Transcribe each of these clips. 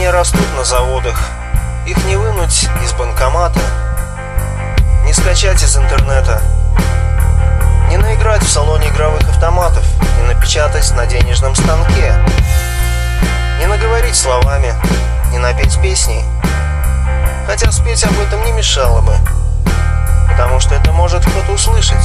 не растут на заводах, их не вынуть из банкомата, не скачать из интернета, не наиграть в салоне игровых автоматов, не напечатать на денежном станке, не наговорить словами, не напеть песней. Хотя спеть об этом не мешало бы, потому что это может кто-то услышать.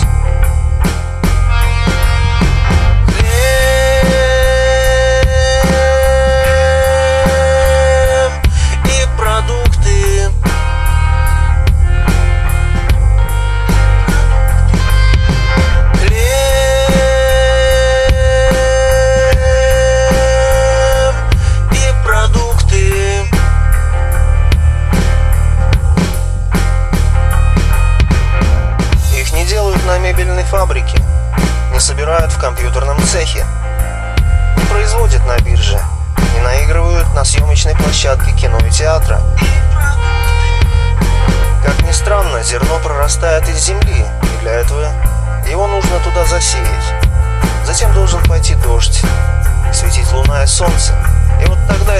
На мебельной фабрике, не собирают в компьютерном цехе, не производят на бирже, не наигрывают на съемочной площадке кино и театра. Как ни странно, зерно прорастает из земли, и для этого его нужно туда засеять. Затем должен пойти дождь, светить луна и солнце, и вот тогда